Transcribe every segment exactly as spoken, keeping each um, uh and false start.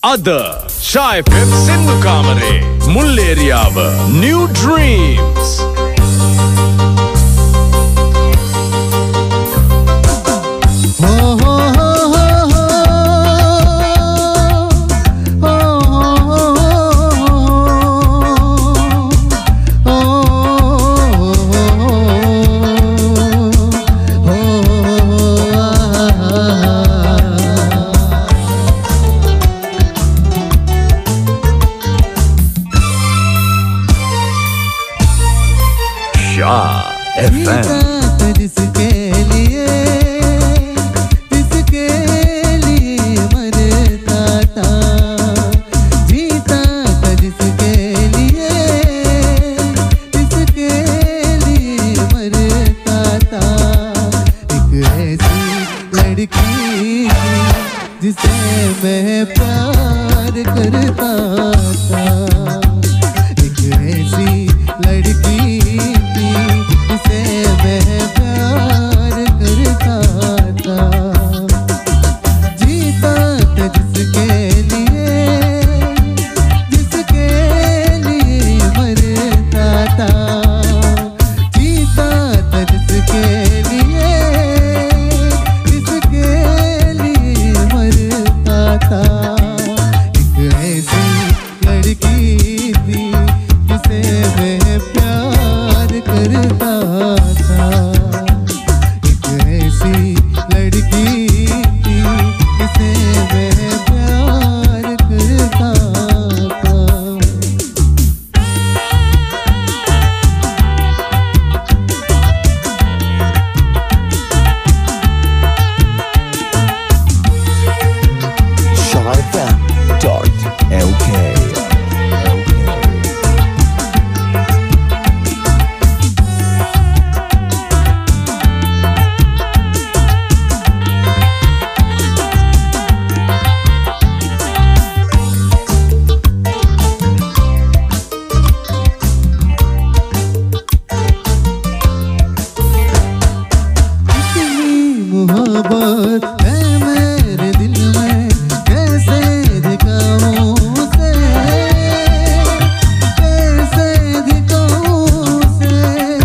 අද Shy F M සින්දු කාමරේ Mulleriyawa New Dreams. जिसके लिए जिसके लिए मरता था, जीता था जिसके लिए जिसके लिए मरता था। एक ऐसी लड़की जिसे मैं प्यार करता था, एक ऐसी लड़की जिसे मैं प्यार करता था, जीता था जिसके लिए जिसके लिए मरता था, जीता था जिसके लिए जिसके लिए मरता था। एक ऐसी लड़की थी जिसे मैं प्यार करता था, एक ऐसी लड़की थी जिसे मैं प्यार करता था। Shy F M dot L K मोहब्बत है मेरे दिल में, कैसे दिखाऊं उसे, कैसे दिखाऊं उसे।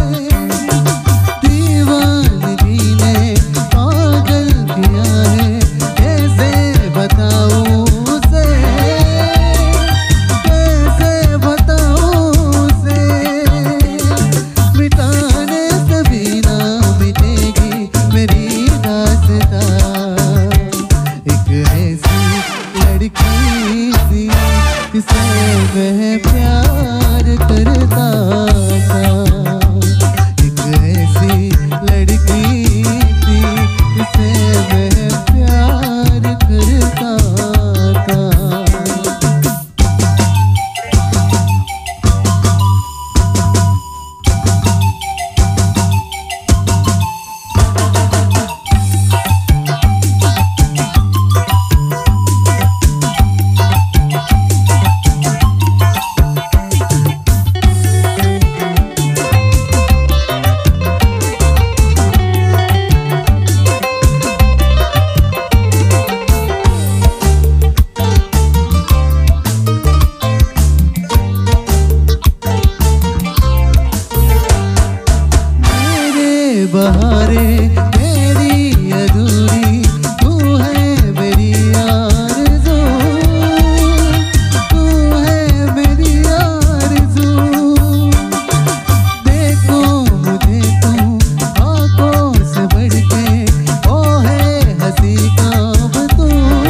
दीवानगी ने पागल किया है, कैसे बताऊं उसे, कैसे बताऊं उसे। मिटाने से भी ना मिटेगी मेरी दास्तां। एक ऐसी लड़की थी जिसे मैं प्यार करता था, एक ऐसी लड़की थी जिसे मैं प्यार करता था। बहारे मेरी अधूरी, तू है मेरी आरज़ू, तू है मेरी आरज़ू। देखो मुझे तू आँखों से बढ़ के, ओ है हंसी ख्वाब तू,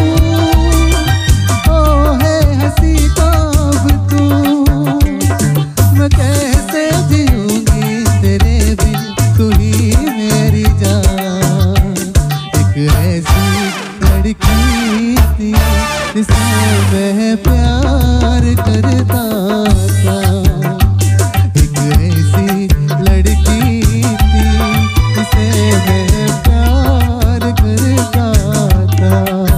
ओ है हंसी ख्वाब तू। मैं कैसे जीऊंगी तेरे बिन, तू ही मेरी जान। एक ऐसी लड़की थी जिसे मैं प्यार करता था, एक ऐसी लड़की थी जिसे मैं प्यार करता था,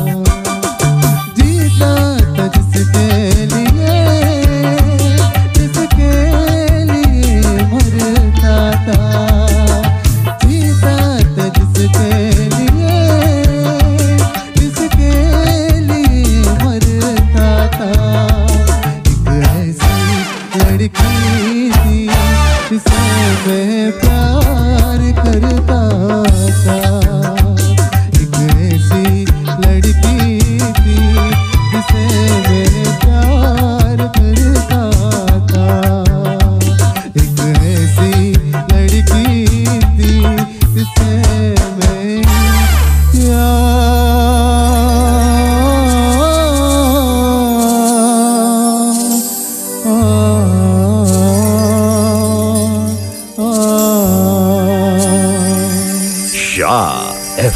जीता था जिसके लिए जिसके लिए मरता था, जीता था जिसके लिए जिसके लिए मरता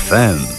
एफ एम।